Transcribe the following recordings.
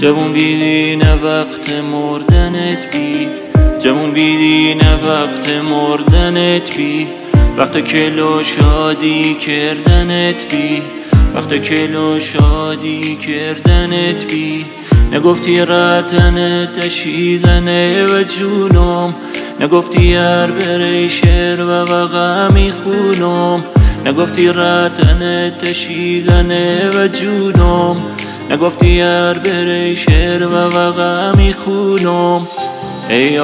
جوون بیدی نه وقت مردنت بی، جوون بیدی نه وقت مردنت بی، وقت کلو شادی کردنت بی، وقت کلو شادی کردنت بی. نگفتی رتن تشیزنه و جونم، نگفتی هر بری شعر و وغمی خونم، نگفتی رتن تشیزنه و جونم، نگفتی هر بری شعر و وغمی خونم. ای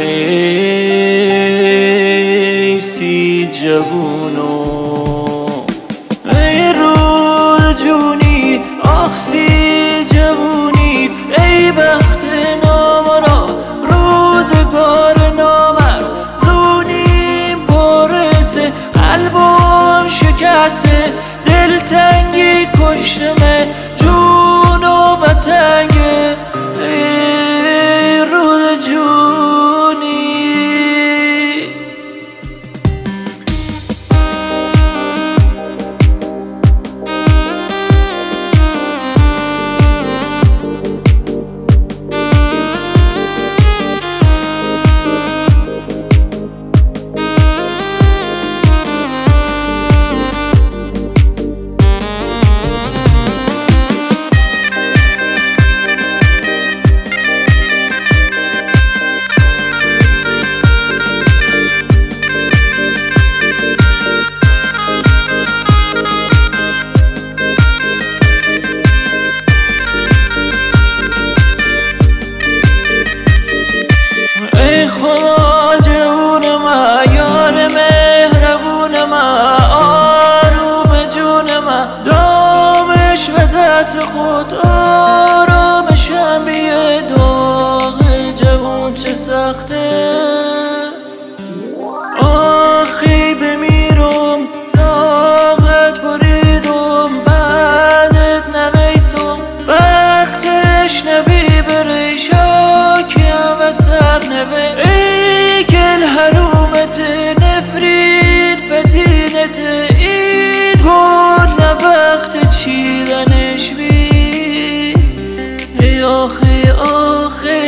آخی سی جوونم، ای رو جونی آخ سی جوونی، ای بخت نامرا روزگار نامرد، زونیم برسه قلبم شکسته، دلتنگی کشتمه جون و وطنگه. ای رود جونی خود آرامشم بیه داغ جوون چه سخته. آخی بمیرم داغت بریدم بعدت نمیسم، وقتش نبی بری شاکیم و سر نبی. ای گل حرومت نفرین فتینت این گل نه وقت چیدنش بی. ای آخی آخی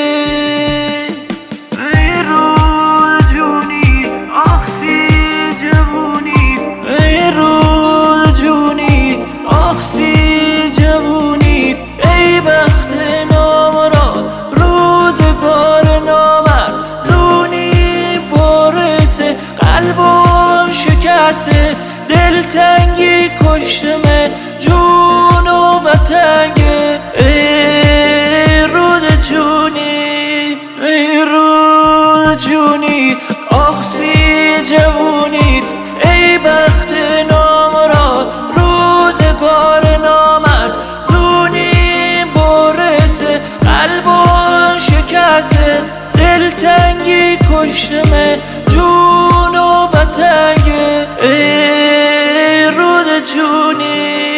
ای رو جونی آخ سی جوونی، ای رو جونی آخ سی جوونی، ای بخت نامراد روزگار نامرد، زونی برسه قلبم شکسته، دلتنگی کشتمه جون و وطنگه. ای رود جونی ای رود جونی آخ سی جوونی، ای بخت نامراد روزگار نامرد، زونی برسه قلبم شکسته، دلتنگی کشتمه جون و وطنگه. ای رود جونی